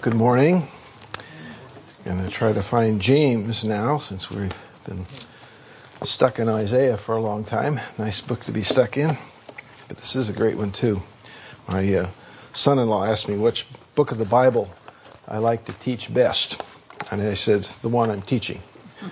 Good morning. I'm going to try to find James now since we've been stuck in Isaiah for a long time. Nice book to be stuck in, but this is a great one too. My son-in-law asked me which book of the Bible I like to teach best, and I said the one I'm teaching.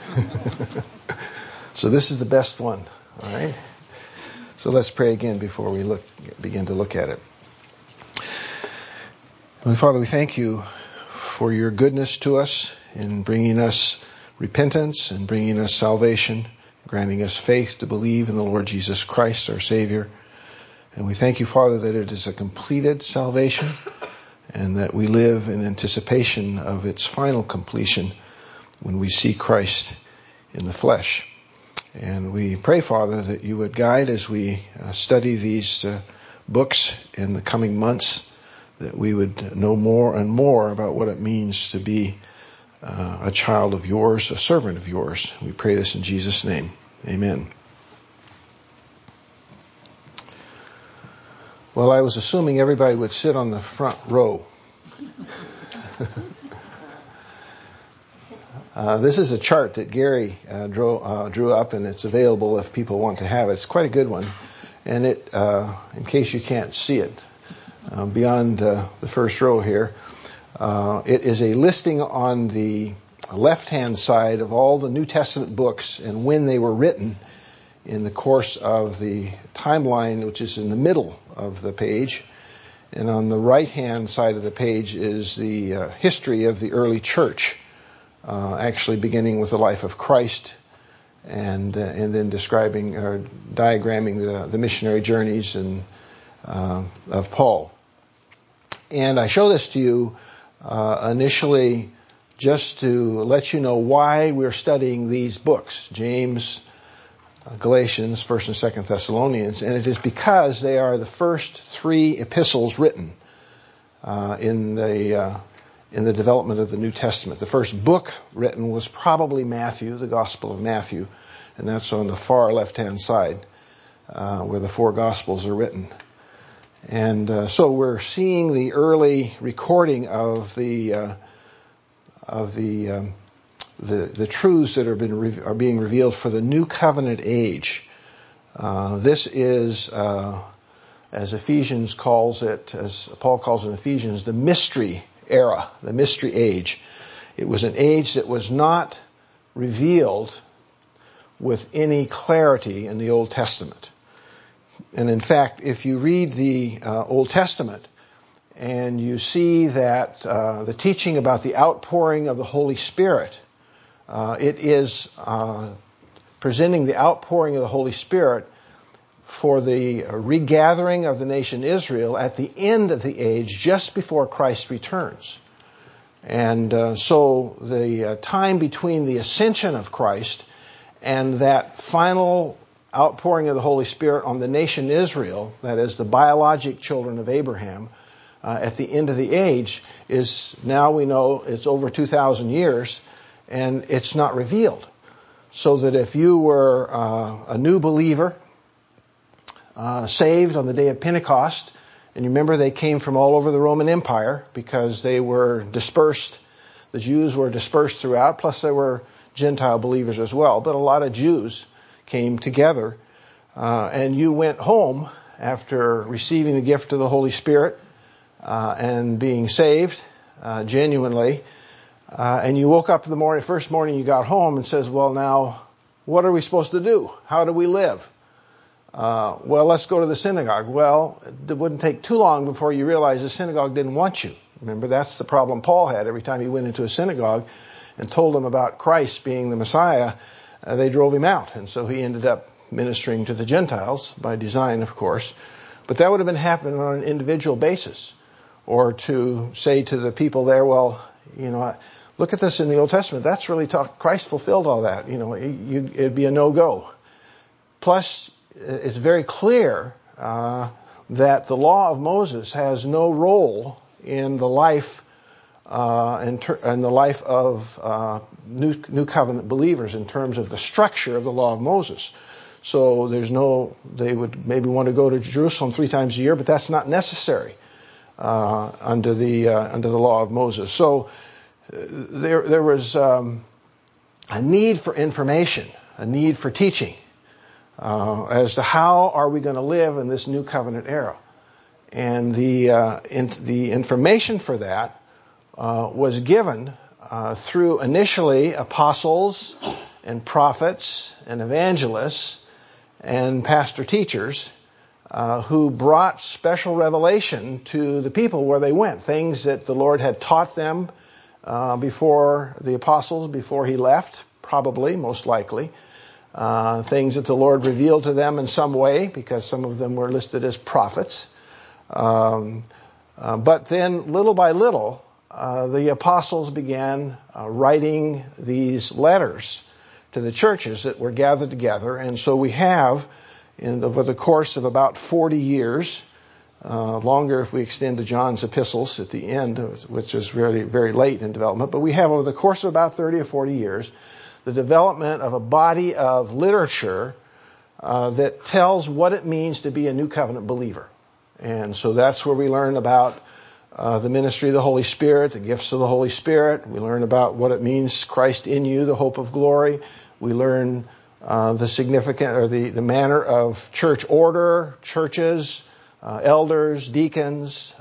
So this is the best one, all right? So let's pray again before we begin to look at it. Father, we thank you for your goodness to us in bringing us repentance and bringing us salvation, granting us faith to believe in the Lord Jesus Christ, our Savior. And we thank you, Father, that it is a completed salvation and that we live in anticipation of its final completion when we see Christ in the flesh. And we pray, Father, that you would guide as we study these books in the coming months, that we would know more and more about what it means to be a child of yours, a servant of yours. We pray this in Jesus' name. Amen. Well, I was assuming everybody would sit on the front row. This is a chart that Gary drew up, and it's available if people want to have it. It's quite a good one. And it, in case you can't see it, beyond the first row here, it is a listing on the left-hand side of all the New Testament books and when they were written in the course of the timeline, which is in the middle of the page. And on the right-hand side of the page is the history of the early church, actually beginning with the life of Christ and then describing or diagramming the missionary journeys and of Paul. And I show this to you initially just to let you know why we're studying these books, James, Galatians, 1st and 2nd Thessalonians, and it is because they are the first three epistles written in the development of the New Testament. The first book written was probably Matthew, the Gospel of Matthew, and that's on the far left-hand side where the four Gospels are written. And so we're seeing the early recording of the truths that are being revealed for the New Covenant age. This is, as Ephesians calls it, as Paul calls it in Ephesians, the mystery era, the mystery age. It was an age that was not revealed with any clarity in the Old Testament. And in fact, if you read the Old Testament and you see that the teaching about the outpouring of the Holy Spirit, it is presenting the outpouring of the Holy Spirit for the regathering of the nation Israel at the end of the age, just before Christ returns. And so the time between the ascension of Christ and that final outpouring of the Holy Spirit on the nation Israel, that is the biologic children of Abraham, at the end of the age is, now we know it's over 2,000 years and it's not revealed. So that if you were a new believer, saved on the day of Pentecost, and you remember they came from all over the Roman Empire because they were dispersed, the Jews were dispersed throughout, plus there were Gentile believers as well, but a lot of Jews came together, and you went home after receiving the gift of the Holy Spirit and being saved genuinely, and you woke up in the morning, first morning you got home and says, well, now, what are we supposed to do? How do we live? Well, let's go to the synagogue. Well, it wouldn't take too long before you realize the synagogue didn't want you. Remember, that's the problem Paul had. Every time he went into a synagogue and told them about Christ being the Messiah, they drove him out. And so he ended up ministering to the Gentiles by design, of course. But that would have been happening on an individual basis. Or to say to the people there, well, look at this in the Old Testament. That's really Christ fulfilled all that. It'd be a no-go. Plus, it's very clear that the law of Moses has no role in the life and the life of New Covenant believers in terms of the structure of the law of Moses. So they would maybe want to go to Jerusalem 3 times a year, but that's not necessary. under the law of Moses. So there was a need for information, a need for teaching as to how are we going to live in this new covenant era. And the information for that was given through initially apostles and prophets and evangelists and pastor teachers who brought special revelation to the people where they went, things that the Lord had taught them before the apostles, before he left, probably, most likely. Things that the Lord revealed to them in some way, because some of them were listed as prophets. But then, little by little, the apostles began writing these letters to the churches that were gathered together. And so we have, over the course of about 40 years, longer if we extend to John's epistles at the end, which is very, very late in development, but we have over the course of about 30 or 40 years, the development of a body of literature that tells what it means to be a new covenant believer. And so that's where we learn about the ministry of the Holy Spirit, the gifts of the Holy Spirit. We learn about what it means, Christ in you, the hope of glory. We learn the significant or the manner of church order, churches, elders, deacons,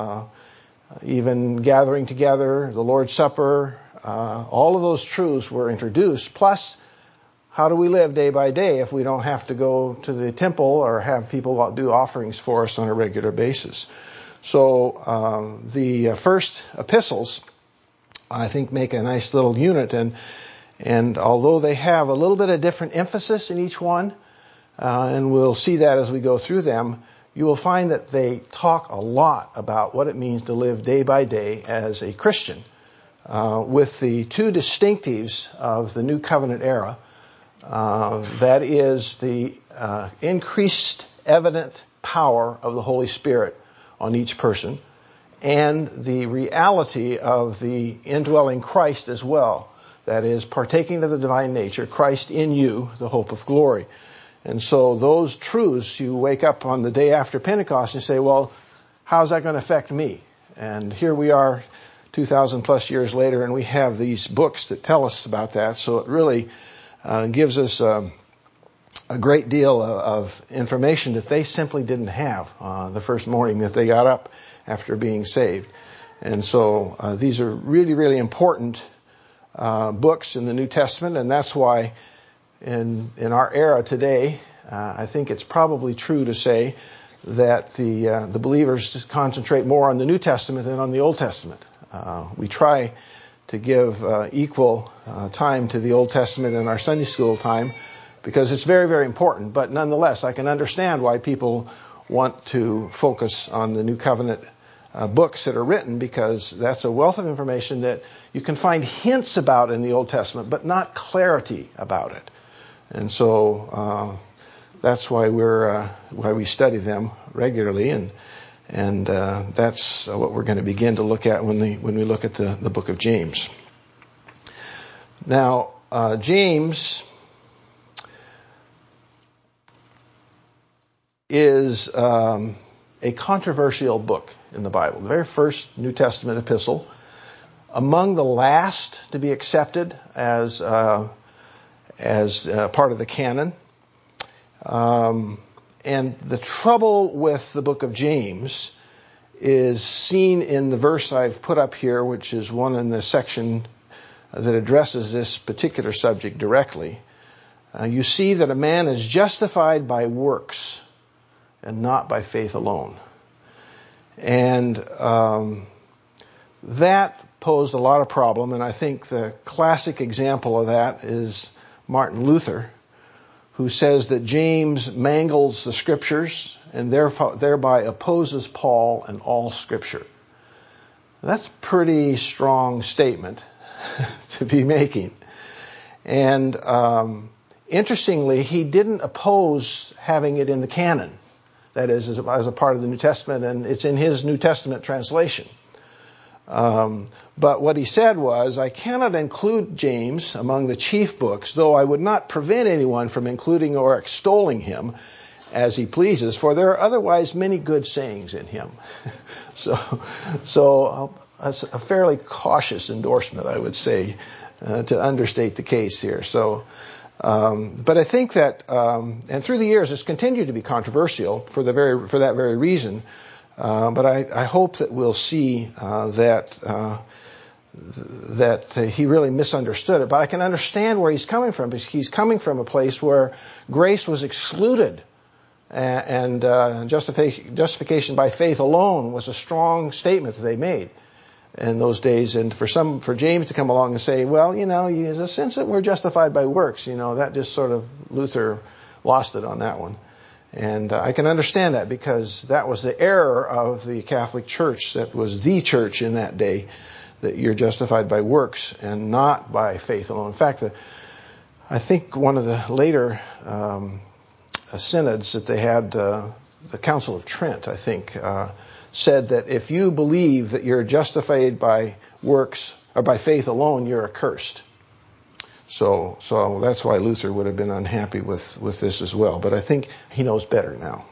even gathering together, the Lord's Supper. All of those truths were introduced. Plus, how do we live day by day if we don't have to go to the temple or have people do offerings for us on a regular basis? So the first epistles, I think, make a nice little unit. And although they have a little bit of different emphasis in each one, and we'll see that as we go through them, you will find that they talk a lot about what it means to live day by day as a Christian, with the two distinctives of the New Covenant era. That is the increased evident power of the Holy Spirit on each person, and the reality of the indwelling Christ as well. That is, partaking of the divine nature, Christ in you, the hope of glory. And so those truths, you wake up on the day after Pentecost and say, well, how's that going to affect me? And here we are 2,000 plus years later, and we have these books that tell us about that. So it really gives us a great deal of information that they simply didn't have the first morning that they got up after being saved. And so these are really, really important books in the New Testament, and that's why in our era today, I think it's probably true to say that the believers concentrate more on the New Testament than on the Old Testament. We try to give equal time to the Old Testament in our Sunday school time because it's very, very important. But nonetheless, I can understand why people want to focus on the New Covenant books that are written, because that's a wealth of information that you can find hints about in the Old Testament, but not clarity about it. And so that's why we study them regularly, and that's what we're going to begin to look at when we look at the book of James. Now, James is a controversial book in the Bible. The very first New Testament epistle, among the last to be accepted as part of the canon. And the trouble with the book of James is seen in the verse I've put up here, which is one in the section that addresses this particular subject directly. You see that a man is justified by works and not by faith alone. And that posed a lot of problem, and I think the classic example of that is Martin Luther, who says that James mangles the Scriptures and thereby opposes Paul and all Scripture. That's a pretty strong statement to be making. And interestingly, he didn't oppose having it in the canon. That is, as a part of the New Testament, and it's in his New Testament translation. But what he said was, I cannot include James among the chief books, though I would not prevent anyone from including or extolling him, as he pleases, for there are otherwise many good sayings in him. So that's a fairly cautious endorsement, I would say, to understate the case here. So, but I think that, and through the years, it's continued to be controversial for that very reason. But I hope that we'll see that he really misunderstood it. But I can understand where he's coming from, because he's coming from a place where grace was excluded, and justification by faith alone was a strong statement that they made in those days. And for James to come along and say, well, there's a sense that we're justified by works, that just sort of, Luther lost it on that one. And I can understand that, because that was the error of the Catholic Church. That was the church in that day, that you're justified by works and not by faith alone. In fact, I think one of the later synods that they had, the Council of Trent, I think, said that if you believe that you're justified by works or by faith alone, you're accursed. So that's why Luther would have been unhappy with this as well. But I think he knows better now.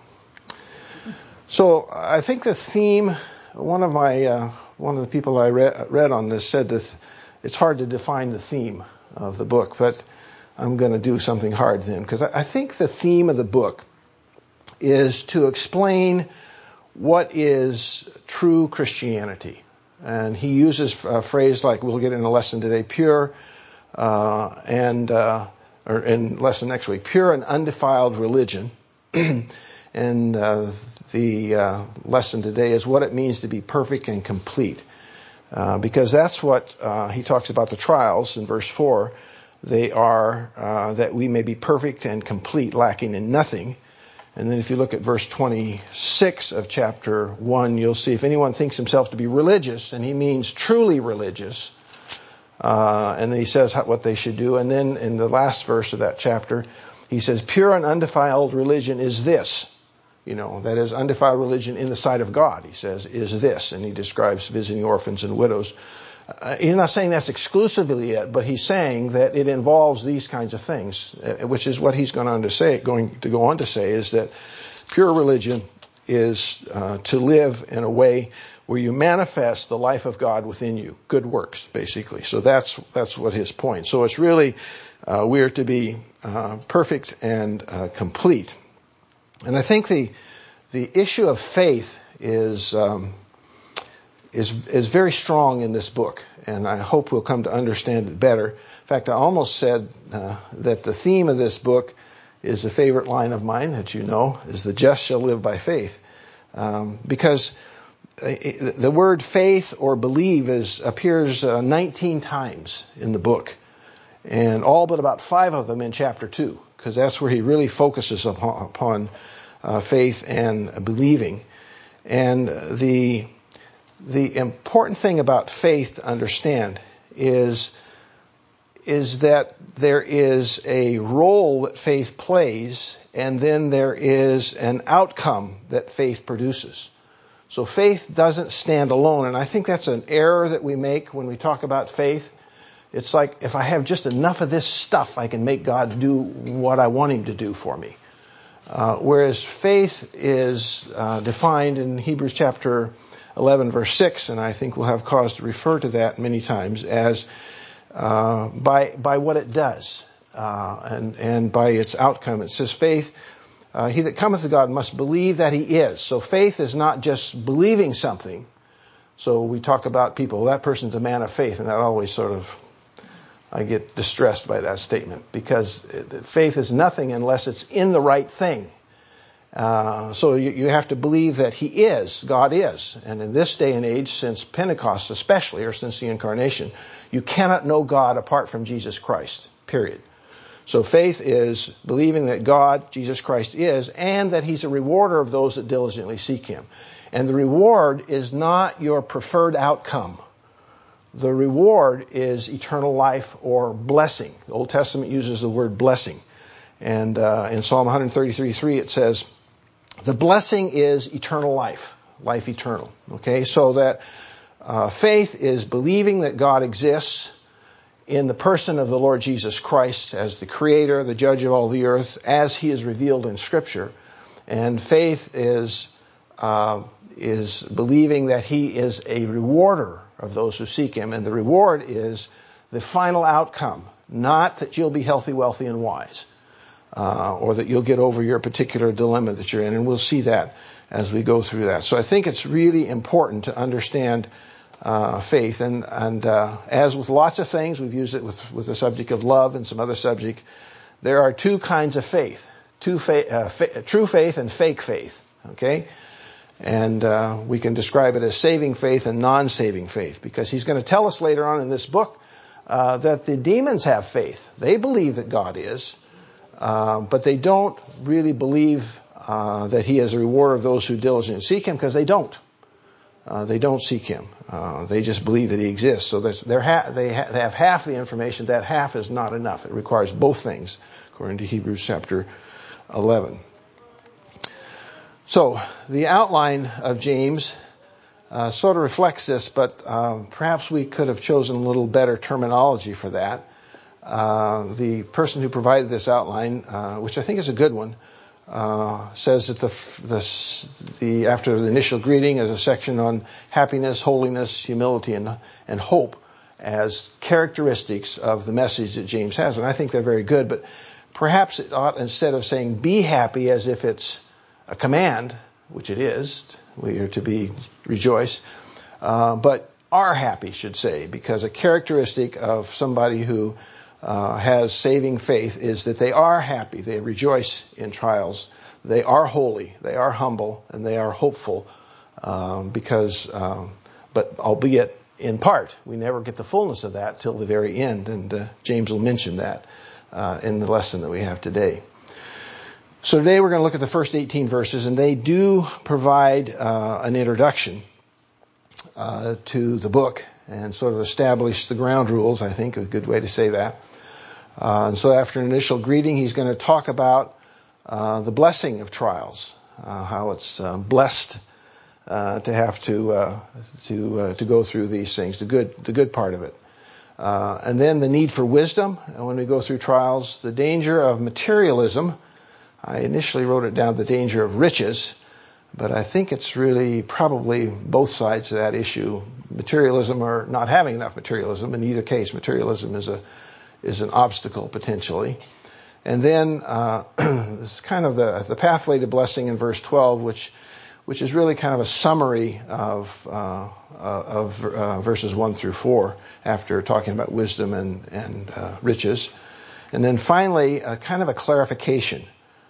So I think the theme, one of the people I read on this said that it's hard to define the theme of the book, but I'm going to do something hard then, because I think the theme of the book is to explain what is true Christianity. And he uses a phrase like, we'll get in a lesson today, pure, or in lesson next week, pure and undefiled religion. And the lesson today is what it means to be perfect and complete. Because that's what he talks about the trials in verse 4. They are that we may be perfect and complete, lacking in nothing. And then if you look at verse 26 of chapter 1, you'll see if anyone thinks himself to be religious, and he means truly religious, and then he says what they should do. And then in the last verse of that chapter, he says, pure and undefiled religion is this. That is, undefiled religion in the sight of God, he says, is this. And he describes visiting orphans and widows. He's not saying that's exclusively it, but he's saying that it involves these kinds of things, which is what he's going to go on to say, is that pure religion is to live in a way where you manifest the life of God within you, good works, basically. So that's what his point. So it's really we are to be perfect and complete. And I think the issue of faith is very strong in this book, and I hope we'll come to understand it better. In fact, I almost said that the theme of this book is a favorite line of mine that is the just shall live by faith, because the word faith or believe appears 19 times in the book, and all but about 5 of them in chapter 2, because that's where he really focuses upon faith and believing. And the important thing about faith to understand is that there is a role that faith plays, and then there is an outcome that faith produces. So faith doesn't stand alone, and I think that's an error that we make when we talk about faith. It's like, if I have just enough of this stuff, I can make God do what I want him to do for me. Whereas faith is defined in Hebrews chapter 11, verse 6, and I think we'll have cause to refer to that many times as by what it does and by its outcome. It says, faith, he that cometh to God must believe that he is. So faith is not just believing something. So we talk about people, that person's a man of faith, and that always I get distressed by that statement, because faith is nothing unless it's in the right thing. So you have to believe that he is, God is. And in this day and age, since Pentecost especially, or since the incarnation, you cannot know God apart from Jesus Christ, period. So faith is believing that God, Jesus Christ, is, and that he's a rewarder of those that diligently seek him. And the reward is not your preferred outcome. The reward is eternal life or blessing. The Old Testament uses the word blessing. And in Psalm 133:3 it says, the blessing is eternal life eternal. Okay, so that faith is believing that God exists in the person of the Lord Jesus Christ as the creator, the judge of all the earth, as he is revealed in Scripture. And faith is believing that he is a rewarder of those who seek him. And the reward is the final outcome, not that you'll be healthy, wealthy, and wise, or that you'll get over your particular dilemma that you're in. And we'll see that as we go through that. So I think it's really important to understand faith. And as with lots of things, we've used it with the subject of love and some other subject, there are two kinds of faith. True faith and fake faith. Okay? And we can describe it as saving faith and non-saving faith, because he's going to tell us later on in this book that the demons have faith. They believe that God is, but they don't really believe that he is a rewarder of those who diligently seek him, because they don't. They don't seek him. They just believe that he exists. So they have half the information. That half is not enough. It requires both things, according to Hebrews chapter 11. So the outline of James sort of reflects this, but perhaps we could have chosen a little better terminology for that. The person who provided this outline, which I think is a good one, says that the after the initial greeting is a section on happiness, holiness, humility, and hope as characteristics of the message that James has. And I think they're very good, but perhaps it ought, instead of saying be happy as if it's a command, which it is, we are to be rejoice, but are happy should say, because a characteristic of somebody who has saving faith is that they are happy, they rejoice in trials, they are holy, they are humble, and they are hopeful, but albeit in part. We never get the fullness of that till the very end, and James will mention that in the lesson that we have today. So today we're going to look at the first 18 verses, and they do provide an introduction to the book and sort of establish the ground rules, I think, a good way to say that. And so after an initial greeting, he's going to talk about the blessing of trials, how it's blessed to have to go through these things, the good part of it. And then the need for wisdom, and when we go through trials, the danger of materialism. I initially wrote it down, the danger of riches, but I think it's really probably both sides of that issue, materialism or not having enough materialism. In either case, materialism is an obstacle potentially. And then it's kind of the pathway to blessing in verse 12, which is really kind of a summary of verses 1 through 4 after talking about wisdom and riches. And then finally, kind of a clarification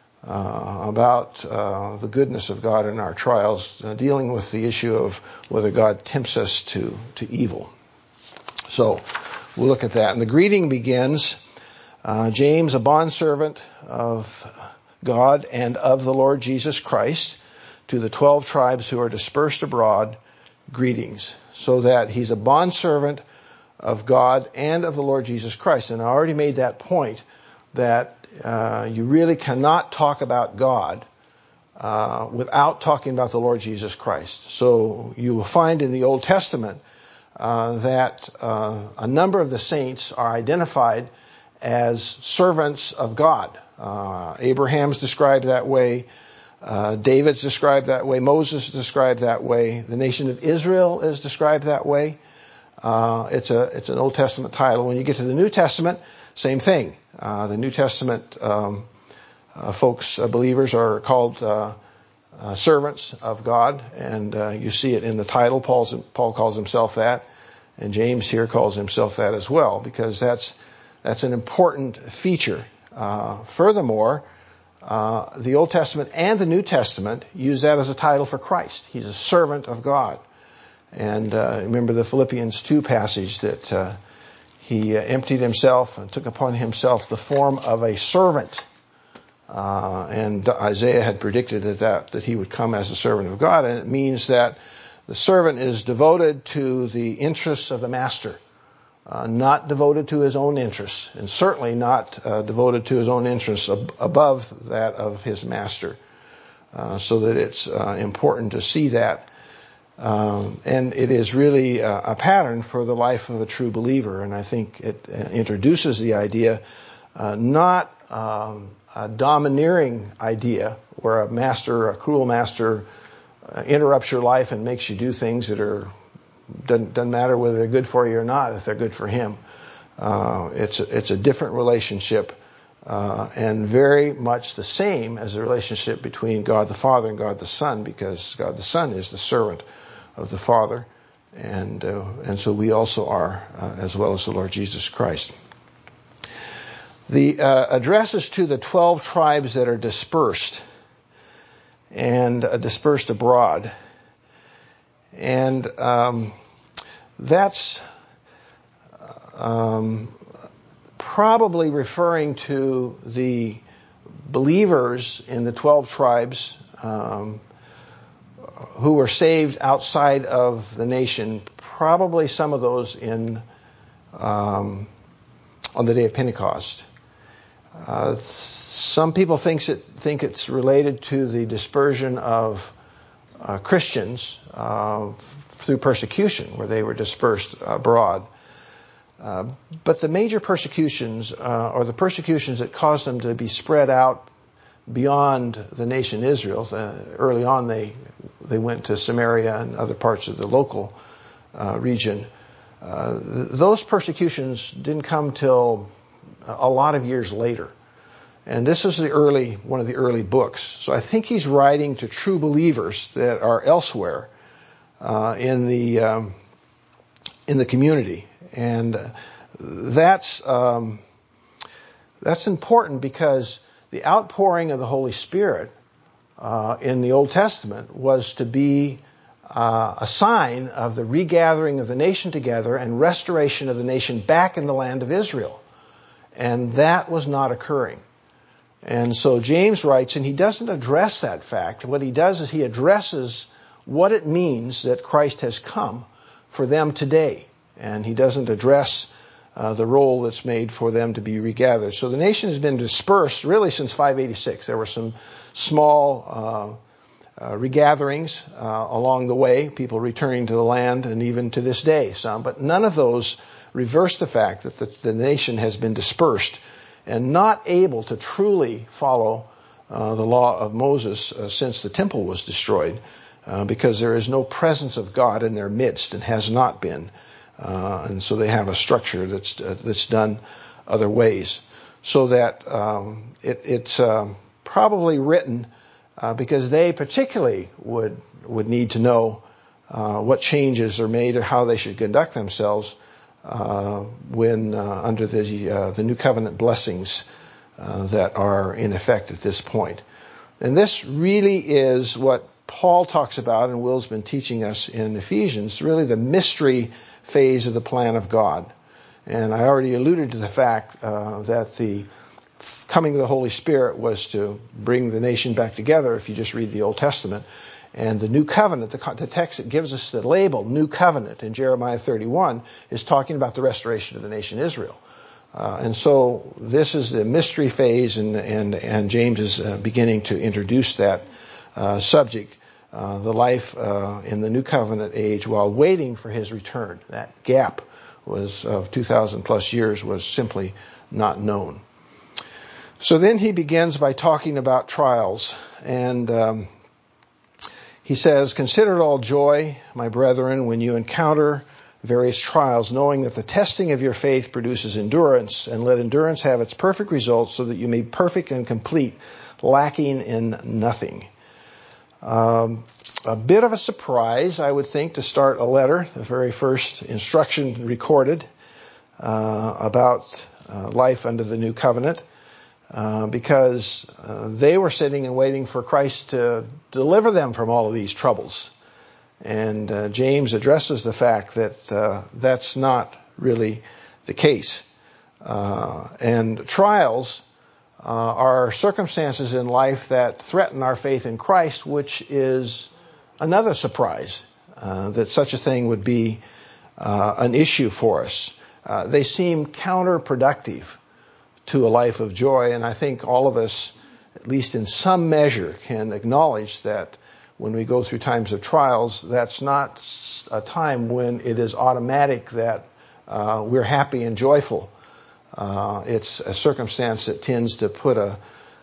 about the goodness of God in our trials, dealing with the issue of whether God tempts us to evil. So we'll look at that. And the greeting begins, James, a bondservant of God and of the Lord Jesus Christ, to the 12 tribes who are dispersed abroad, greetings. So that he's a bondservant of God and of the Lord Jesus Christ. And I already made that point, that you really cannot talk about God without talking about the Lord Jesus Christ. So you will find in the Old Testament that a number of the saints are identified as servants of God. Abraham's described that way. David's described that way. Moses is described that way. The nation of Israel is described that way. It's an Old Testament title. When you get to the New Testament, same thing. The New Testament folks, believers, are called servants of God, and you see it in the title. Paul calls himself that, and James here calls himself that as well, because that's an important feature. Furthermore, the Old Testament and the New Testament use that as a title for Christ. He's a servant of God. And remember the Philippians 2 passage that he emptied himself and took upon himself the form of a servant. And Isaiah had predicted that he would come as a servant of God. And it means that the servant is devoted to the interests of the master, not devoted to his own interests, and certainly not devoted to his own interests above that of his master. So that it's important to see that. And it is really a pattern for the life of a true believer. And I think it introduces the idea not a domineering idea where a cruel master, interrupts your life and makes you do things that doesn't matter whether they're good for you or not, if they're good for him. It's a different relationship, and very much the same as the relationship between God the Father and God the Son, because God the Son is the servant of the Father, and so we also are, as well as the Lord Jesus Christ. The address is to the 12 tribes that are dispersed and dispersed abroad. And that's probably referring to the believers in the 12 tribes who were saved outside of the nation, probably some of those on the day of Pentecost. Some people think it's related to the dispersion of Christians through persecution, where they were dispersed abroad. But the major persecutions, or the persecutions that caused them to be spread out beyond the nation Israel, early on they went to Samaria and other parts of the local region. Those persecutions didn't come till a lot of years later. And this is one of the early books. So I think he's writing to true believers that are elsewhere in the community, and that's important because the outpouring of the Holy Spirit in the Old Testament was to be a sign of the regathering of the nation together and restoration of the nation back in the land of Israel. And that was not occurring. And so James writes, and he doesn't address that fact. What he does is he addresses what it means that Christ has come for them today. And he doesn't address the role that's made for them to be regathered. So the nation has been dispersed really since 586. There were some small regatherings along the way, people returning to the land, and even to this day some. But none of those reverse the fact that the nation has been dispersed and not able to truly follow the law of Moses since the temple was destroyed, because there is no presence of God in their midst and has not been. And so they have a structure that's done other ways. So that it's probably written because they particularly would need to know what changes are made or how they should conduct themselves when under the New Covenant blessings that are in effect at this point. And this really is what Paul talks about, and Will's been teaching us in Ephesians, really the mystery phase of the plan of God. And I already alluded to the fact that the coming of the Holy Spirit was to bring the nation back together, if you just read the Old Testament. And the New Covenant, the text that gives us the label New Covenant in Jeremiah 31, is talking about the restoration of the nation Israel. And so this is the mystery phase, and James is beginning to introduce that subject, the life in the New Covenant age while waiting for his return. That gap was of 2,000 plus years was simply not known. So then he begins by talking about trials, and he says, "Consider it all joy, my brethren, when you encounter various trials, knowing that the testing of your faith produces endurance, and let endurance have its perfect result, so that you may be perfect and complete, lacking in nothing." A bit of a surprise, I would think, to start a letter, the very first instruction recorded about life under the New Covenant, because they were sitting and waiting for Christ to deliver them from all of these troubles. And James addresses the fact that that's not really the case. And trials are circumstances in life that threaten our faith in Christ, which is another surprise, that such a thing would be an issue for us. They seem counterproductive to a life of joy, and I think all of us, at least in some measure, can acknowledge that when we go through times of trials, that's not a time when it is automatic that we're happy and joyful. It's a circumstance that tends to put a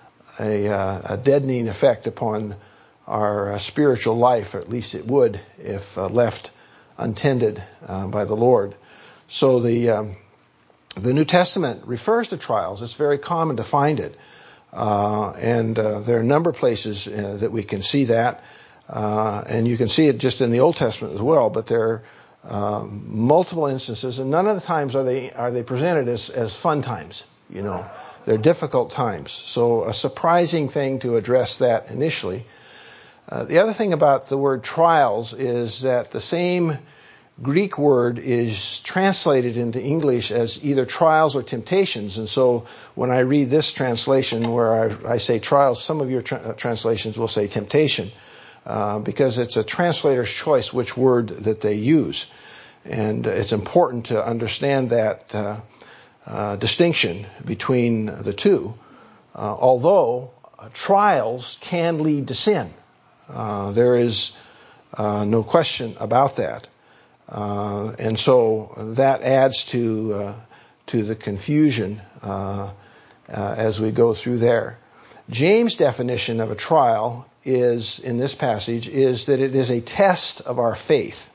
deadening effect upon our spiritual life, or at least it would if left untended by the Lord. So the New Testament refers to trials. It's very common to find it. And there are a number of places that we can see that. And you can see it just in the Old Testament as well, but there are multiple instances, and none of the times are they presented as fun times. They're difficult times. So a surprising thing to address that initially. The other thing about the word trials is that the same Greek word is translated into English as either trials or temptations. And so when I read this translation where I say trials, some of your translations will say temptation, because it's a translator's choice which word that they use. And it's important to understand that distinction between the two, although trials can lead to sin. There is no question about that. And so that adds to the confusion as we go through there. James' definition of a trial is, in this passage, is that it is a test of our faith.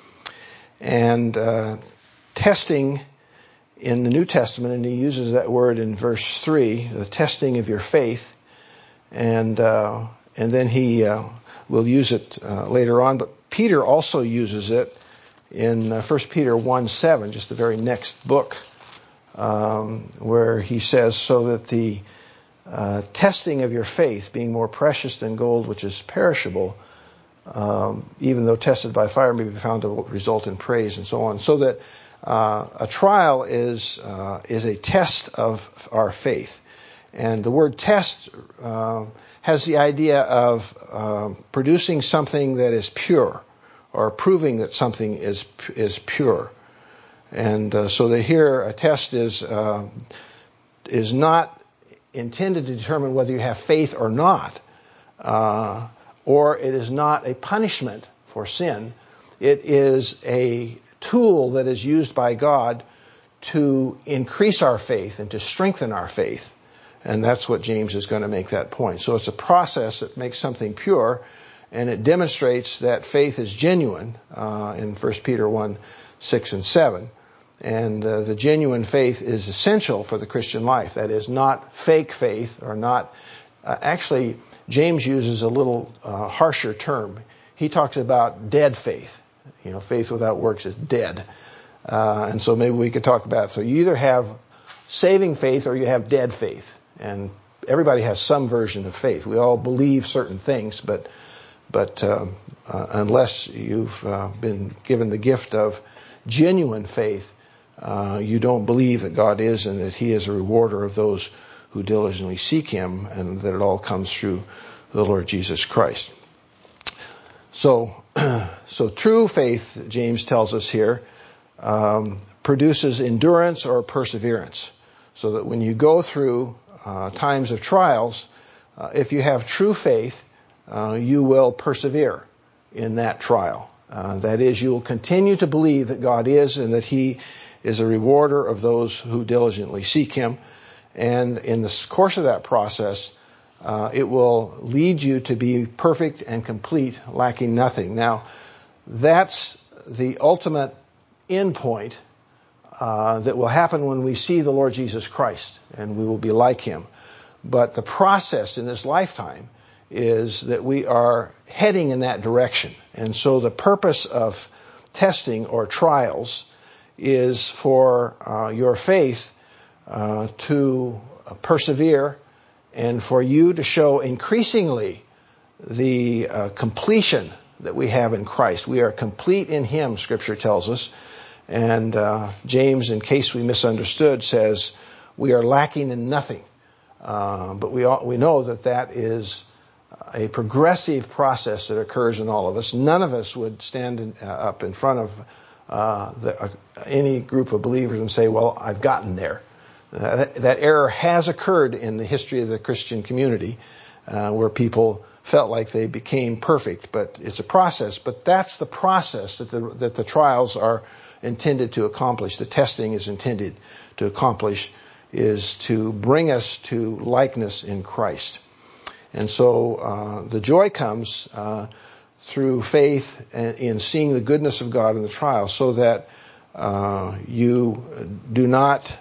And testing in the New Testament, and he uses that word in verse 3, the testing of your faith, and then he will use it later on. But Peter also uses it in 1 Peter 1:7, just the very next book, where he says, so that the testing of your faith, being more precious than gold which is perishable, even though tested by fire, may be found to result in praise, and so on. So that a trial is a test of our faith. And the word test has the idea of producing something that is pure, or proving that something is pure. And so here a test is not intended to determine whether you have faith or not, or it is not a punishment for sin. It is a tool that is used by God to increase our faith and to strengthen our faith. And that's what James is going to make that point. So it's a process that makes something pure, and it demonstrates that faith is genuine in 1 Peter 1:6 and 7. And the genuine faith is essential for the Christian life. That is not fake faith, or not... actually, James uses a little harsher term. He talks about dead faith. Faith without works is dead. And so maybe we could talk about it. So you either have saving faith or you have dead faith. And everybody has some version of faith. We all believe certain things, but unless you've been given the gift of genuine faith, you don't believe that God is, and that he is a rewarder of those who diligently seek him, and that it all comes through the Lord Jesus Christ. So true faith, James tells us here, produces endurance or perseverance. So that when you go through times of trials, if you have true faith, you will persevere in that trial. That is, you will continue to believe that God is, and that he is a rewarder of those who diligently seek him. And in the course of that process, it will lead you to be perfect and complete, lacking nothing. Now, that's the ultimate end point that will happen when we see the Lord Jesus Christ, and we will be like him. But the process in this lifetime is that we are heading in that direction. And so the purpose of testing or trials is for your faith to persevere, and for you to show increasingly the completion that we have in Christ. We are complete in him, Scripture tells us. And James, in case we misunderstood, says we are lacking in nothing. But we know that is a progressive process that occurs in all of us. None of us would stand up in front of any group of believers and say, well, I've gotten there. That error has occurred in the history of the Christian community, where people felt like they became perfect. But it's a process. But that's the process that the trials are intended to accomplish. The testing is intended to accomplish is to bring us to likeness in Christ. And so the joy comes through faith in seeing the goodness of God in the trial, so that you do not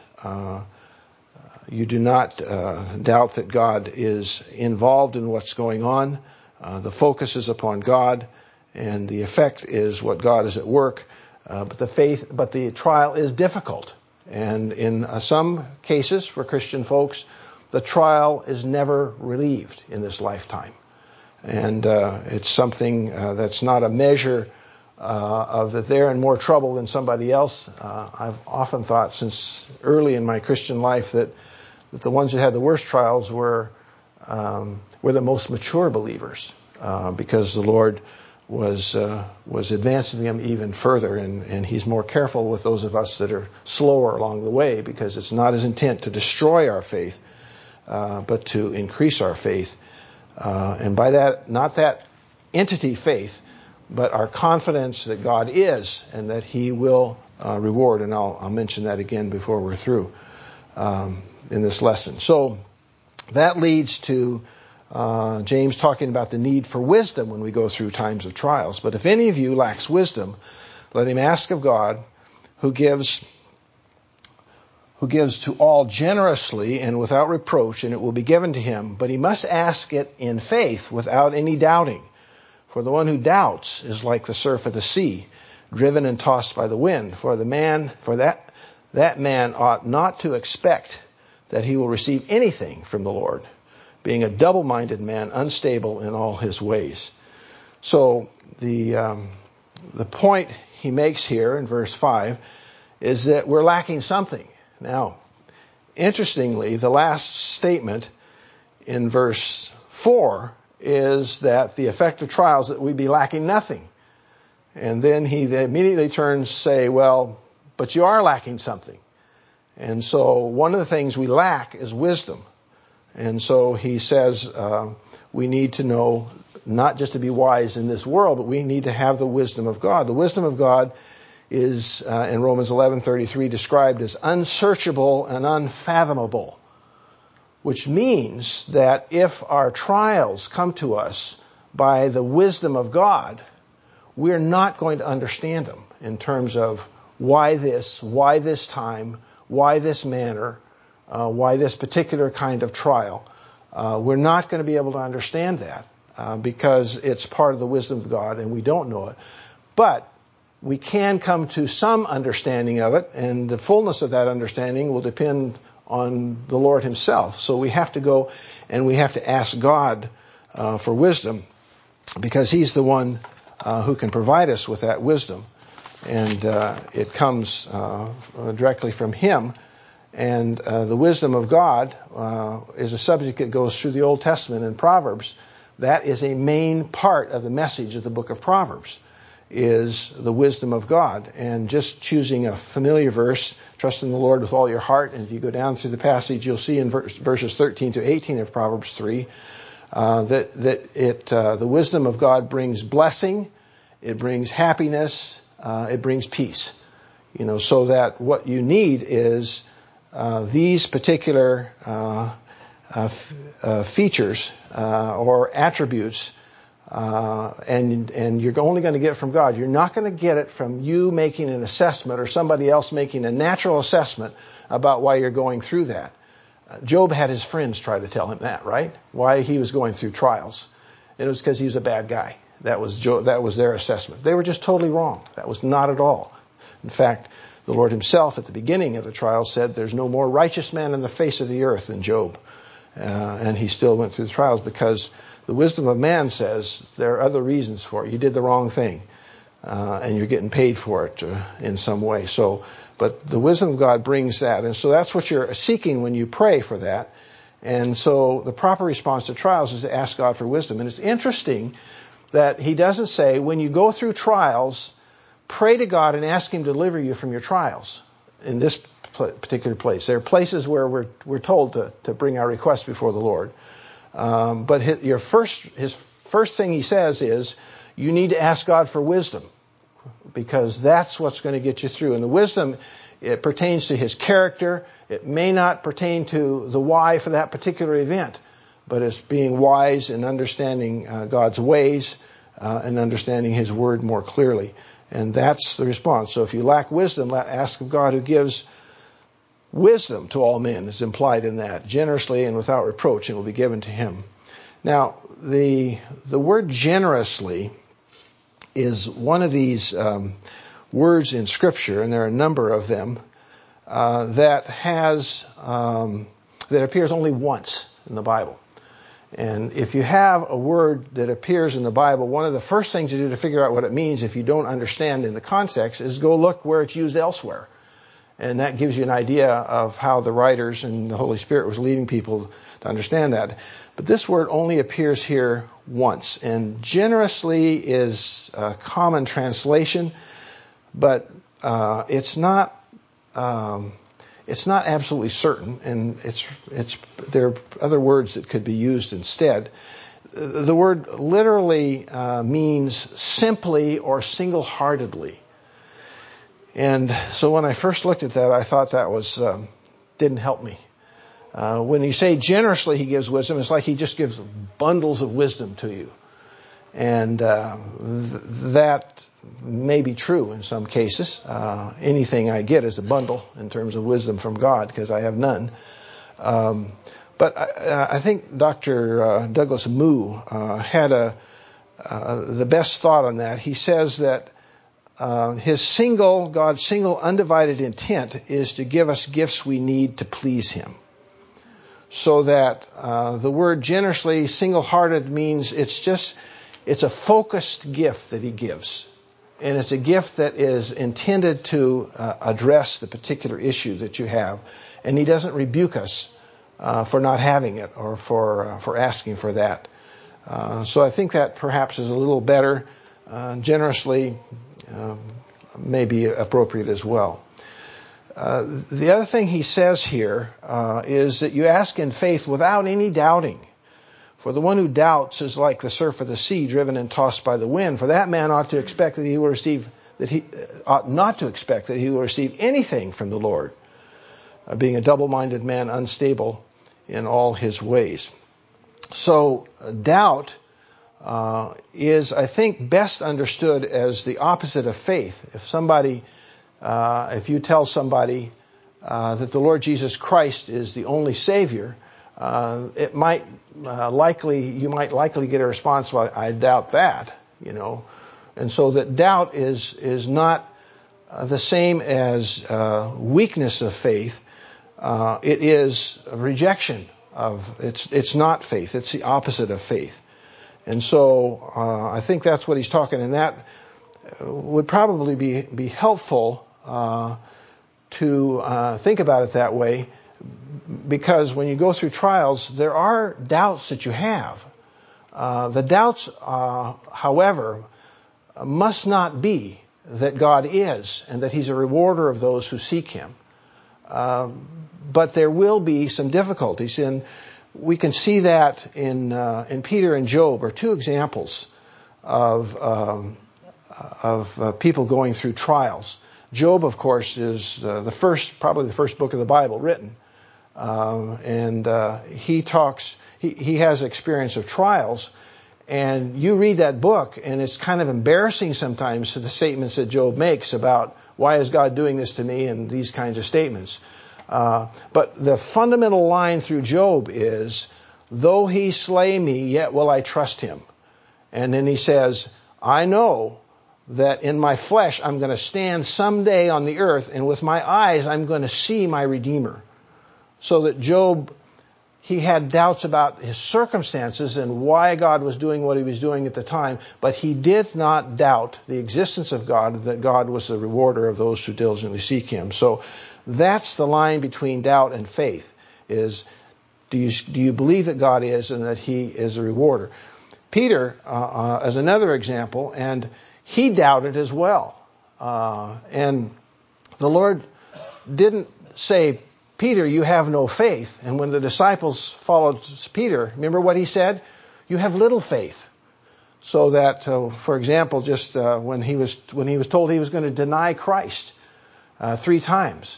doubt that God is involved in what's going on. The focus is upon God, and the effect is what God is at work. But the trial is difficult, and in some cases for Christian folks, the trial is never relieved in this lifetime, and it's something that's not a measure of that they're in more trouble than somebody else. I've often thought since early in my Christian life that the ones who had the worst trials were the most mature believers, because the Lord was advancing them even further, and He's more careful with those of us that are slower along the way, because it's not His intent to destroy our faith, but to increase our faith, and by that, not that entity faith, but our confidence that God is and that He will reward. And I'll mention that again before we're through in this lesson. So that leads to James talking about the need for wisdom when we go through times of trials. But if any of you lacks wisdom, let him ask of God, who gives to all generously and without reproach, and it will be given to him. But he must ask it in faith without any doubting. For the one who doubts is like the surf of the sea, driven and tossed by the wind. For that man ought not to expect that he will receive anything from the Lord, being a double-minded man, unstable in all his ways. So the point he makes here in verse 5 is that we're lacking something. Now, interestingly, the last statement in verse 4 is that the effect of trials that we be lacking nothing. And then he immediately turns to say, well, but you are lacking something. And so one of the things we lack is wisdom. And so he says we need to know not just to be wise in this world, but we need to have the wisdom of God. The wisdom of God is in Romans 11:33 described as unsearchable and unfathomable, which means that if our trials come to us by the wisdom of God, we're not going to understand them in terms of why this time, why this manner, why this particular kind of trial. We're not going to be able to understand that because it's part of the wisdom of God and we don't know it. But we can come to some understanding of it, and the fullness of that understanding will depend on the Lord Himself. So we have to go and we have to ask God for wisdom, because He's the one who can provide us with that wisdom. And it comes directly from Him. And the wisdom of God is a subject that goes through the Old Testament and Proverbs. That is a main part of the message of the book of Proverbs, is the wisdom of God. And just choosing a familiar verse, trust in the Lord with all your heart. And if you go down through the passage, you'll see in verses 13 to 18 of Proverbs 3 that the wisdom of God brings blessing, it brings happiness, it brings peace. So that what you need is these particular features or attributes, and you're only going to get it from God. You're not going to get it from you making an assessment or somebody else making a natural assessment about why you're going through that. Job had his friends try to tell him that, right? Why he was going through trials. It was because he was a bad guy. That was their assessment. They were just totally wrong. That was not at all. In fact, the Lord Himself at the beginning of the trial said, there's no more righteous man on the face of the earth than Job. And he still went through the trials because the wisdom of man says there are other reasons for it. You did the wrong thing, and you're getting paid for it in some way. But the wisdom of God brings that. And so that's what you're seeking when you pray for that. And so the proper response to trials is to ask God for wisdom. And it's interesting that He doesn't say, when you go through trials, pray to God and ask Him to deliver you from your trials. In this particular place, there are places where we're told to bring our requests before the Lord. But his first thing He says is, you need to ask God for wisdom, because that's what's going to get you through. And the wisdom It pertains to his character. It may not pertain to the why for that particular event, but it's being wise and understanding God's ways and understanding his word more clearly. And that's the response. So if you lack wisdom, ask of God who gives wisdom to all men, is implied in that. Generously and without reproach, it will be given to him. Now, the word generously is one of these words in Scripture, and there are a number of them, that appears only once in the Bible. And if you have a word that appears in the Bible, one of the first things you do to figure out what it means if you don't understand in the context is go look where it's used elsewhere. And that gives you an idea of how the writers and the Holy Spirit was leading people to understand that. But this word only appears here once. And generously is a common translation, but it's not absolutely certain, and there are other words that could be used instead. The word literally means simply or single-heartedly. And so when I first looked at that, I thought that was didn't help me. When you say generously he gives wisdom, it's like he just gives bundles of wisdom to you. And that may be true in some cases. Anything I get is a bundle in terms of wisdom from God, because I have none. But I think Dr. Douglas Moo had the best thought on that. He says that God's single undivided intent is to give us gifts we need to please him. So that the word generously, single-hearted, means it's a focused gift that he gives. And it's a gift that is intended to address the particular issue that you have. And he doesn't rebuke us for not having it or for asking for that. So I think that perhaps is a little better. Generously may be appropriate as well. The other thing he says here is that you ask in faith without any doubting. For the one who doubts is like the surf of the sea, driven and tossed by the wind. For that man ought not to expect that he will receive anything from the Lord, being a double-minded man, unstable in all his ways. So doubt is, I think, best understood as the opposite of faith. If you tell somebody that the Lord Jesus Christ is the only Savior, you might likely get a response, well, I doubt that, And so that doubt is not the same as weakness of faith. It is a rejection of, it's not faith. It's the opposite of faith. And so I think that's what he's talking, and that would probably be helpful to think about it that way, because when you go through trials, there are doubts that you have. The doubts, however, must not be that God is and that he's a rewarder of those who seek him. But there will be some difficulties, and we can see that in Peter and Job are two examples of people going through trials. Job, of course, is probably the first book of the Bible written. And he has experience of trials, and you read that book and it's kind of embarrassing sometimes to the statements that Job makes about why is God doing this to me and these kinds of statements. But the fundamental line through Job is, though he slay me, yet will I trust him. And then he says, I know that in my flesh I'm going to stand someday on the earth, and with my eyes I'm going to see my Redeemer. So that Job, he had doubts about his circumstances and why God was doing what he was doing at the time, but he did not doubt the existence of God, that God was the rewarder of those who diligently seek him. So that's the line between doubt and faith, is do you believe that God is and that he is a rewarder? Peter, as another example, and he doubted as well. And the Lord didn't say, Peter, you have no faith. And when the disciples followed Peter, remember what he said? You have little faith. So that, for example, just when he was told he was going to deny Christ, 3 times.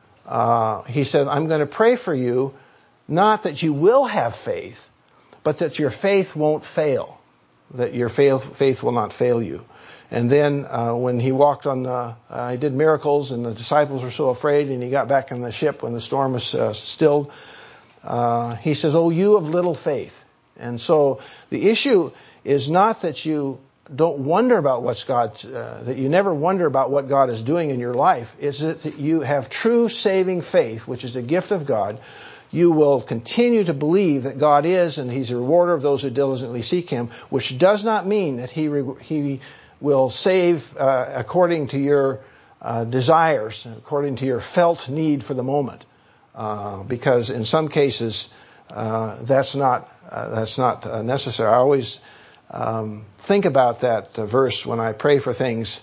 He says, I'm going to pray for you, not that you will have faith, but that your faith won't fail, that your faith will not fail you. And then when he walked on he did miracles, and the disciples were so afraid, and he got back in the ship when the storm was stilled, he says, oh, you of little faith. And so the issue is not that you don't wonder about that you never wonder about what God is doing in your life. It's that you have true saving faith, which is the gift of God. You will continue to believe that God is, and He's a rewarder of those who diligently seek Him, which does not mean that He will save according to your desires, according to your felt need for the moment, because in some cases that's not necessary. I always think about that verse when I pray for things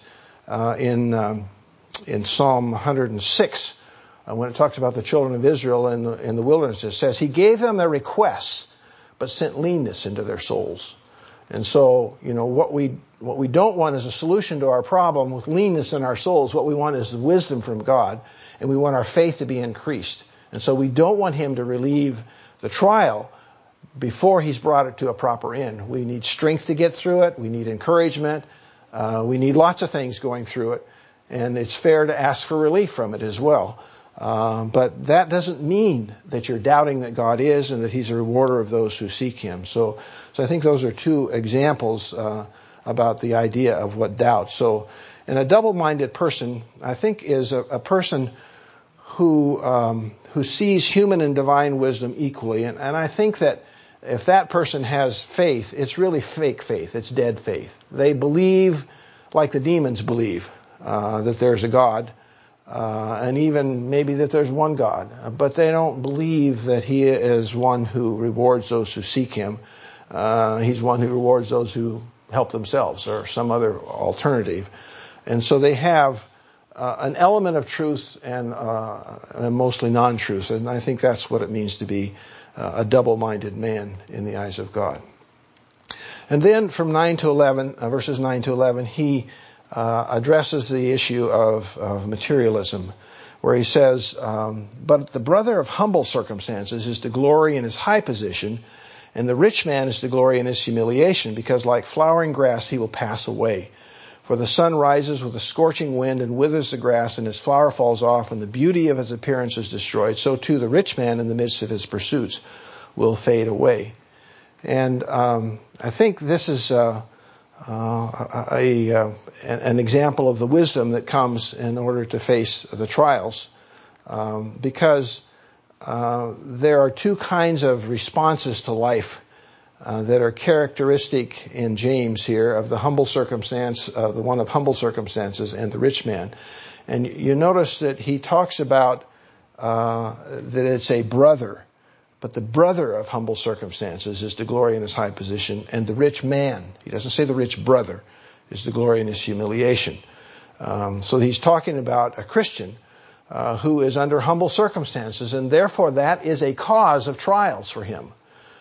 in Psalm 106. When it talks about the children of Israel in the wilderness, it says, He gave them their requests, but sent leanness into their souls. And so, what we don't want is a solution to our problem with leanness in our souls. What we want is wisdom from God, and we want our faith to be increased. And so we don't want Him to relieve the trial before He's brought it to a proper end. We need strength to get through it. We need encouragement. We need lots of things going through it. And it's fair to ask for relief from it as well. But that doesn't mean that you're doubting that God is and that He's a rewarder of those who seek Him. So I think those are 2 examples about the idea of what doubt. So, and a double-minded person, I think, is a person who sees human and divine wisdom equally. And I think that if that person has faith, it's really fake faith. It's dead faith. They believe like the demons believe, that there's a God. And even maybe that there's one God, but they don't believe that He is one who rewards those who seek Him. He's one who rewards those who help themselves or some other alternative. And so they have an element of truth and mostly non-truth. And I think that's what it means to be a double-minded man in the eyes of God. And then from verses 9 to 11, he addresses the issue of materialism, where he says, but the brother of humble circumstances is to glory in his high position, and the rich man is to glory in his humiliation, because like flowering grass he will pass away. For the sun rises with a scorching wind and withers the grass, and his flower falls off, and the beauty of his appearance is destroyed. So too the rich man in the midst of his pursuits will fade away. And I think this is an example of the wisdom that comes in order to face the trials, because there are 2 kinds of responses to life that are characteristic in James here of the humble circumstance, the one of humble circumstances and the rich man. And you notice that he talks about that it's a brother. But the brother of humble circumstances is to glory in his high position, and the rich man, he doesn't say the rich brother, is to glory in his humiliation. So he's talking about a Christian who is under humble circumstances, and therefore that is a cause of trials for him.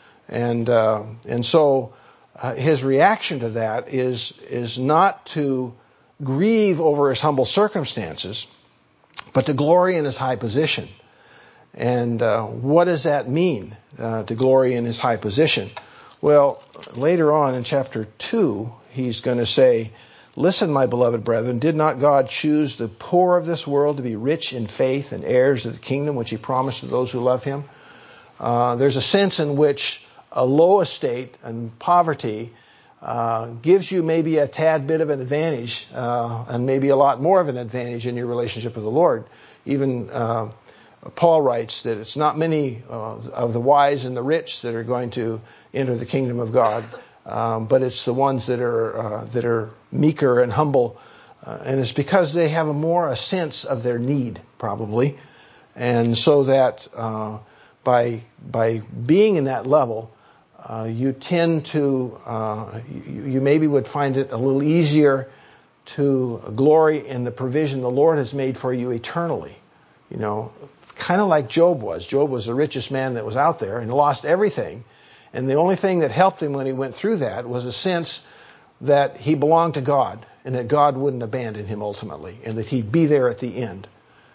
And so his reaction to that is not to grieve over his humble circumstances, but to glory in his high position. And what does that mean, to glory in his high position? Well, later on in chapter 2, he's going to say, listen, my beloved brethren, did not God choose the poor of this world to be rich in faith and heirs of the kingdom which He promised to those who love Him? There's a sense in which a low estate and poverty gives you maybe a tad bit of an advantage, and maybe a lot more of an advantage in your relationship with the Lord. Even Paul writes that it's not many of the wise and the rich that are going to enter the kingdom of God, but it's the ones that are meeker and humble, and it's because they have a sense of their need, probably, and so that by being in that level, you tend to you maybe would find it a little easier to glory in the provision the Lord has made for you eternally. Kind of like Job was. Job was the richest man that was out there and lost everything. And the only thing that helped him when he went through that was a sense that he belonged to God and that God wouldn't abandon him ultimately and that He'd be there at the end.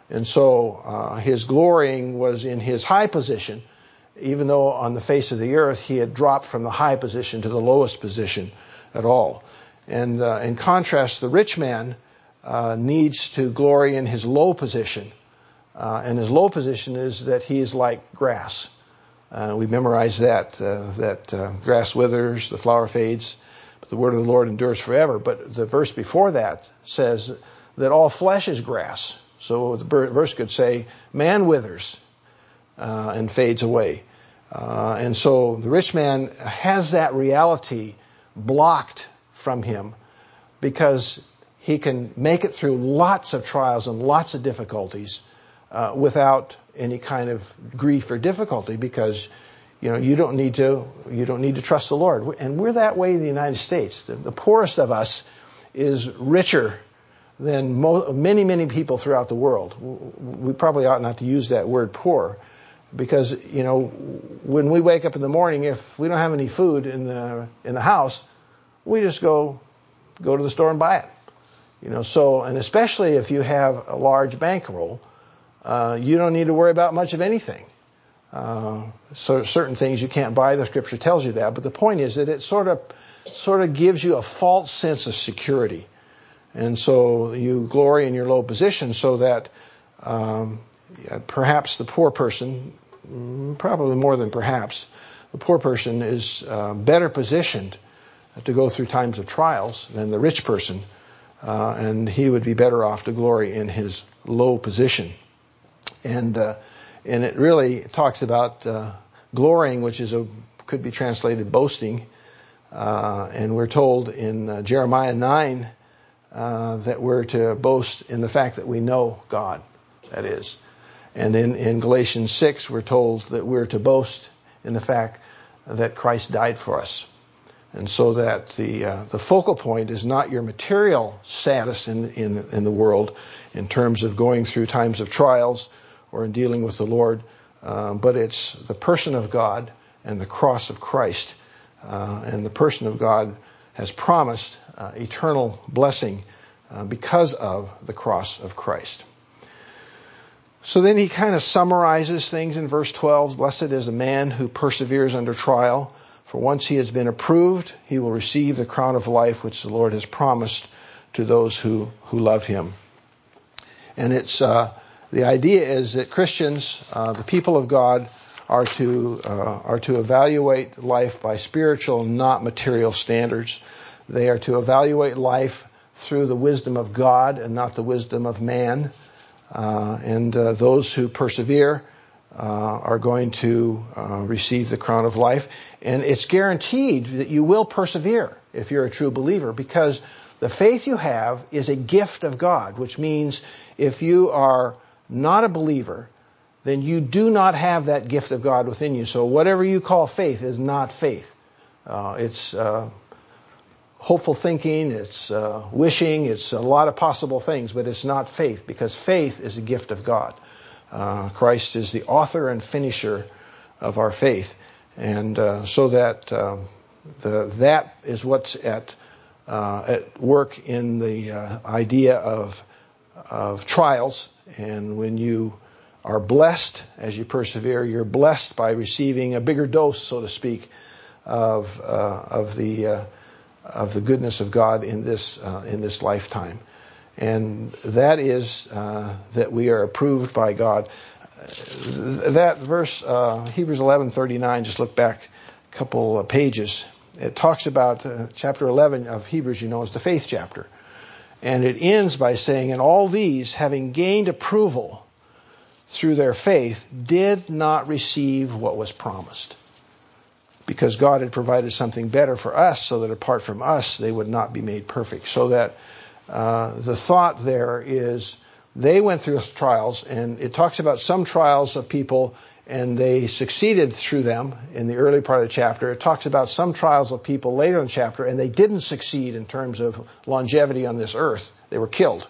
And so his glorying was in his high position, even though on the face of the earth he had dropped from the high position to the lowest position at all. And in contrast, the rich man needs to glory in his low position. And his low position is that he is like grass. We memorize that grass withers, the flower fades, but the word of the Lord endures forever. But the verse before that says that all flesh is grass. So the verse could say, man withers and fades away. And so the rich man has that reality blocked from him because he can make it through lots of trials and lots of difficulties without any kind of grief or difficulty, because you don't need to trust the Lord. And we're that way in the United States. The poorest of us is richer than many, many people throughout the world. We probably ought not to use that word poor, because when we wake up in the morning, if we don't have any food in the house, we just go to the store and buy it. So, and especially if you have a large bankroll, you don't need to worry about much of anything. So certain things you can't buy, the scripture tells you that. But the point is that it sort of gives you a false sense of security. And so you glory in your low position so that perhaps the poor person, probably more than perhaps, the poor person is better positioned to go through times of trials than the rich person. And he would be better off to glory in his low position. And it really talks about glorying, which could be translated boasting. And we're told in Jeremiah 9 that we're to boast in the fact that we know God, that is. And in Galatians 6, we're told that we're to boast in the fact that Christ died for us. And so that the focal point is not your material status in the world in terms of going through times of trials or in dealing with the Lord, but it's the person of God and the cross of Christ. And the person of God has promised eternal blessing because of the cross of Christ. So then he kind of summarizes things in verse 12. Blessed is a man who perseveres under trial, for once he has been approved, he will receive the crown of life which the Lord has promised to those who love him. And it's the idea is that Christians, the people of God, are to evaluate life by spiritual, not material standards. They are to evaluate life through the wisdom of God and not the wisdom of man. And those who persevere are going to receive the crown of life. And it's guaranteed that you will persevere if you're a true believer, because the faith you have is a gift of God, which means if you are not a believer, then you do not have that gift of God within you. So whatever you call faith is not faith. It's hopeful thinking, it's wishing, it's a lot of possible things, but it's not faith, because faith is a gift of God. Christ is the author and finisher of our faith. And so that that is what's at work in the idea of trials. And when you are blessed as you persevere, you're blessed by receiving a bigger dose, so to speak, of the goodness of God in this lifetime. And that is that we are approved by God. That verse, Hebrews 11:39, just look back a couple of pages. It talks about chapter 11 of Hebrews, is the faith chapter. And it ends by saying, and all these, having gained approval through their faith, did not receive what was promised, because God had provided something better for us, so that apart from us, they would not be made perfect. So that the thought there is they went through trials, and it talks about some trials of people, and they succeeded through them in the early part of the chapter. It talks about some trials of people later in the chapter, and they didn't succeed in terms of longevity on this earth. They were killed.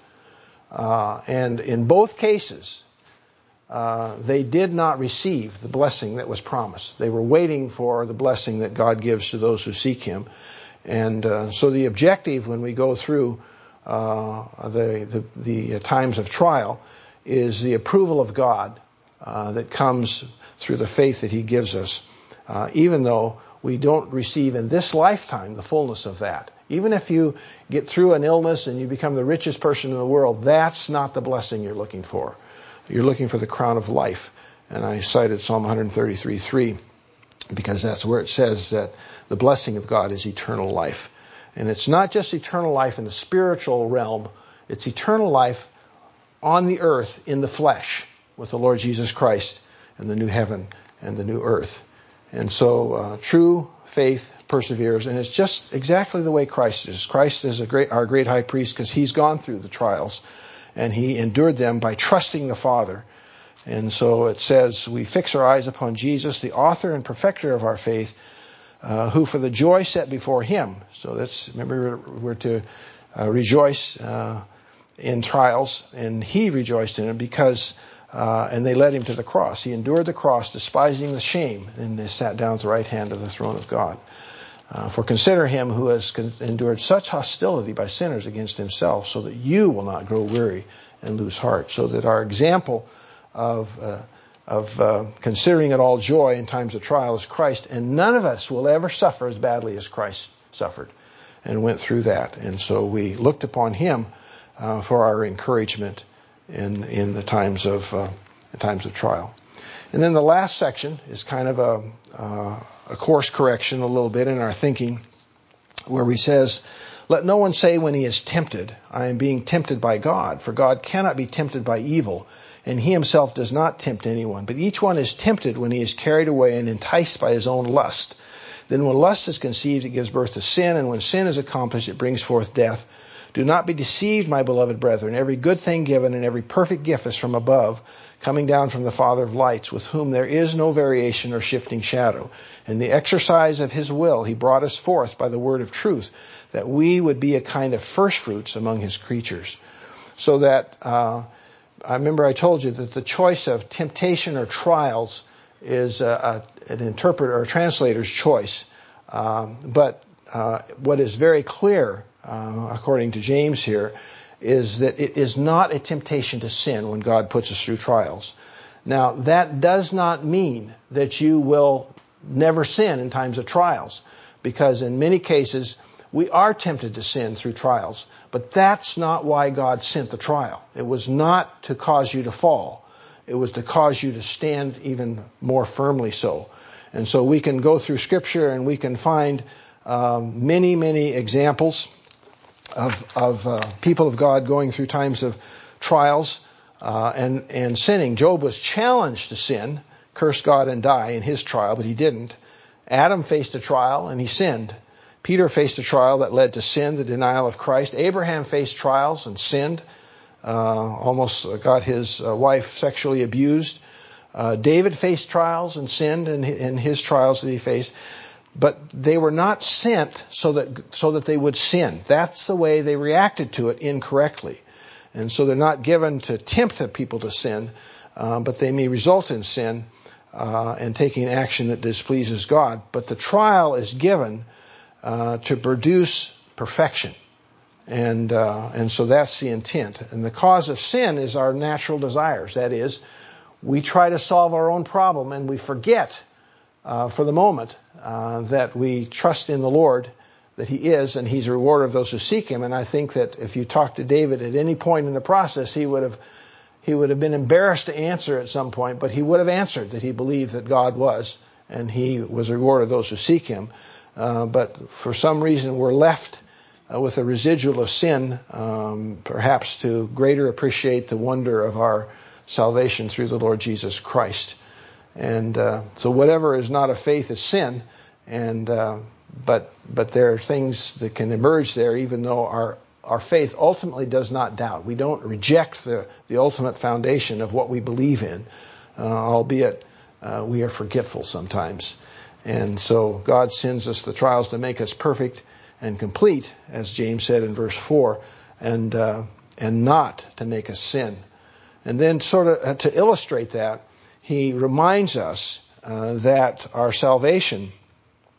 And in both cases, they did not receive the blessing that was promised. They were waiting for the blessing that God gives to those who seek him. And so the objective when we go through the times of trial is the approval of God that comes through the faith that he gives us, even though we don't receive in this lifetime the fullness of that. Even if you get through an illness and you become the richest person in the world, that's not the blessing you're looking for. You're looking for the crown of life. And I cited Psalm 133:3 because that's where it says that the blessing of God is eternal life. And it's not just eternal life in the spiritual realm, it's eternal life on the earth in the flesh with the Lord Jesus Christ and the new heaven and the new earth. And so true faith perseveres, and it's just exactly the way Christ is. Christ is our great high priest because he's gone through the trials and he endured them by trusting the Father. And so it says we fix our eyes upon Jesus, the author and perfecter of our faith, who for the joy set before him. So that's, remember, we're to rejoice in trials, and he rejoiced in it because, and they led him to the cross. He endured the cross, despising the shame, and they sat down at the right hand of the throne of God. For consider him who has endured such hostility by sinners against himself, so that you will not grow weary and lose heart. So that our example of considering it all joy in times of trial is Christ, and none of us will ever suffer as badly as Christ suffered and went through that. And so we looked upon him for our encouragement in the times of trial. And then the last section is kind of a course correction a little bit in our thinking, where he says, "Let no one say when he is tempted, I am being tempted by God, for God cannot be tempted by evil, and he himself does not tempt anyone. But each one is tempted when he is carried away and enticed by his own lust. Then when lust is conceived, it gives birth to sin, and when sin is accomplished, it brings forth death. Do not be deceived, my beloved brethren. Every good thing given and every perfect gift is from above, coming down from the Father of lights, with whom there is no variation or shifting shadow. In the exercise of his will, he brought us forth by the word of truth, that we would be a kind of firstfruits among his creatures." So that, I remember I told you that the choice of temptation or trials is an interpreter or a translator's choice. But what is very clear, according to James here, is that it is not a temptation to sin when God puts us through trials. Now, that does not mean that you will never sin in times of trials, because in many cases we are tempted to sin through trials. But that's not why God sent the trial. It was not to cause you to fall. It was to cause you to stand even more firmly so. And so we can go through Scripture and we can find many, many examples of people of God going through times of trials and sinning. Job was challenged to sin, curse God and die in his trial, but he didn't. Adam faced a trial and he sinned. Peter faced a trial that led to sin, the denial of Christ. Abraham faced trials and sinned, almost got his wife sexually abused. David faced trials and sinned in his trials that he faced. But they were not sent so that they would sin. That's the way they reacted to it incorrectly. And so they're not given to tempt the people to sin, but they may result in sin and taking action that displeases God. But the trial is given to produce perfection. And so that's the intent. And the cause of sin is our natural desires. That is, we try to solve our own problem and we forget for the moment that we trust in the Lord, that he is, and he's a rewarder of those who seek him. And I think that if you talk to David at any point in the process, he would have been embarrassed to answer at some point, but he would have answered that he believed that God was, and he was a rewarder of those who seek him. But for some reason we're left with a residual of sin, perhaps to greater appreciate the wonder of our salvation through the Lord Jesus Christ. And so whatever is not of faith is sin, and but there are things that can emerge there, even though our faith ultimately does not doubt. We don't reject the ultimate foundation of what we believe in, albeit we are forgetful sometimes. And so God sends us the trials to make us perfect and complete, as James said in verse 4, and not to make us sin. And then sort of to illustrate that, he reminds us that our salvation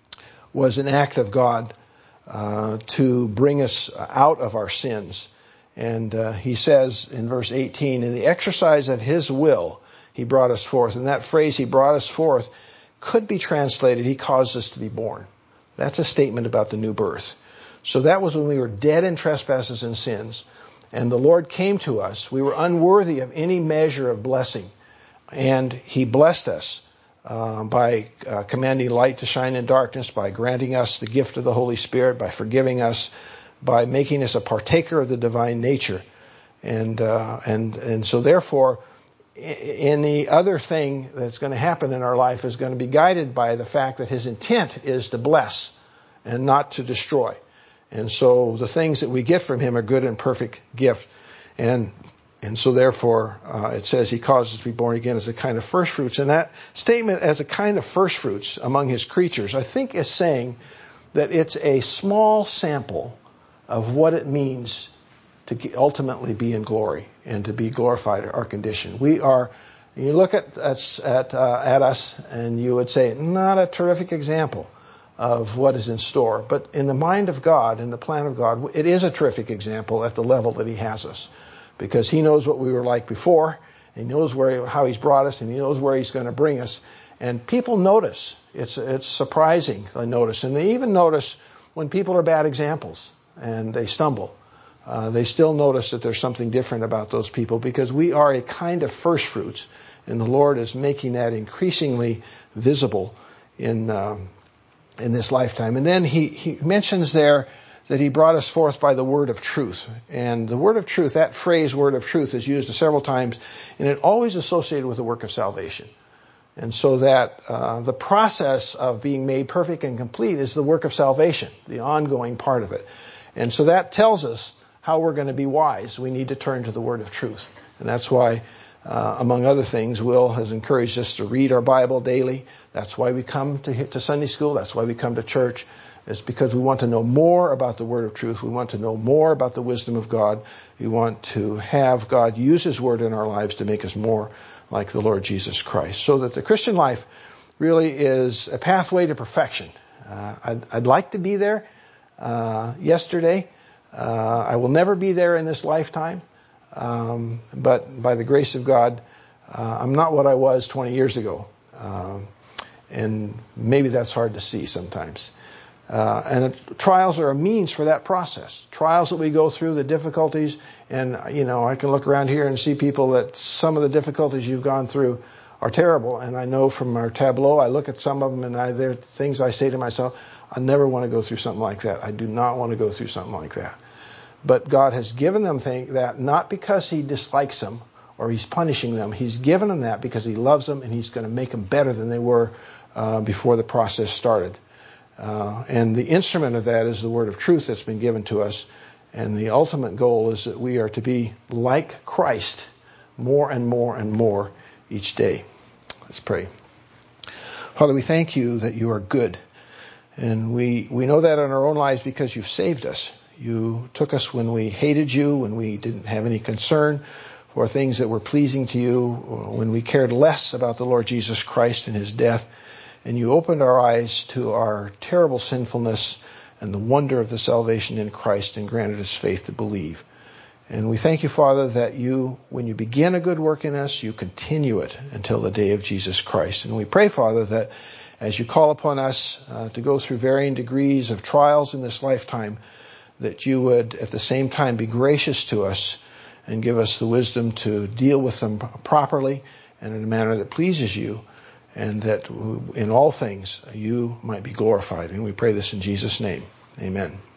was an act of God to bring us out of our sins And he says in verse 18, in the exercise of his will, he brought us forth. And that phrase, he brought us forth, could be translated, he caused us to be born. That's a statement about the new birth. So that was when we were dead in trespasses and sins. And the Lord came to us. We were unworthy of any measure of blessing. And he blessed us by commanding light to shine in darkness, by granting us the gift of the Holy Spirit, by forgiving us, by making us a partaker of the divine nature. And so therefore, any other thing that's going to happen in our life is going to be guided by the fact that his intent is to bless and not to destroy. And so the things that we get from him are good and perfect gift. And so therefore, it says he causes us to be born again as a kind of first fruits. And that statement, as a kind of first fruits among his creatures, I think is saying that it's a small sample of what it means to ultimately be in glory and to be glorified, our condition. We are, you look at us and you would say, not a terrific example of what is in store. But in the mind of God, in the plan of God, it is a terrific example at the level that he has us. Because he knows what we were like before, and he knows how he's brought us, and he knows where he's going to bring us. And people notice. It's surprising, they notice. And they even notice when people are bad examples and they stumble. They still notice that there's something different about those people, because we are a kind of first fruits, and the Lord is making that increasingly visible in this lifetime. And then he mentions there that he brought us forth by the word of truth. And the word of truth, that phrase word of truth, is used several times, and it always associated with the work of salvation. And so that the process of being made perfect and complete is the work of salvation, the ongoing part of it. And so that tells us how we're going to be wise. We need to turn to the word of truth. And that's why, among other things, Will has encouraged us to read our Bible daily. That's why we come to Sunday school. That's why we come to church. It's because we want to know more about the word of truth. We want to know more about the wisdom of God. We want to have God use his word in our lives to make us more like the Lord Jesus Christ. So that the Christian life really is a pathway to perfection. I'd like to be there yesterday. I will never be there in this lifetime. But by the grace of God, I'm not what I was 20 years ago. And maybe that's hard to see sometimes. And trials are a means for that process. Trials that we go through, the difficulties, and I can look around here and see people that some of the difficulties you've gone through are terrible. And I know from our tableau, I look at some of them, and there are things I say to myself, I never want to go through something like that. I do not want to go through something like that. But God has given them that not because he dislikes them or he's punishing them. He's given them that because he loves them, and he's going to make them better than they were before the process started. And the instrument of that is the word of truth that's been given to us. And the ultimate goal is that we are to be like Christ more and more and more each day. Let's pray. Father, we thank you that you are good. And we know that in our own lives because you've saved us. You took us when we hated you, when we didn't have any concern for things that were pleasing to you, when we cared less about the Lord Jesus Christ and his death. And you opened our eyes to our terrible sinfulness and the wonder of the salvation in Christ, and granted us faith to believe. And we thank you, Father, that you, when you begin a good work in us, you continue it until the day of Jesus Christ. And we pray, Father, that as you call upon us to go through varying degrees of trials in this lifetime, that you would at the same time be gracious to us and give us the wisdom to deal with them properly and in a manner that pleases you, and that in all things you might be glorified. And we pray this in Jesus' name. Amen.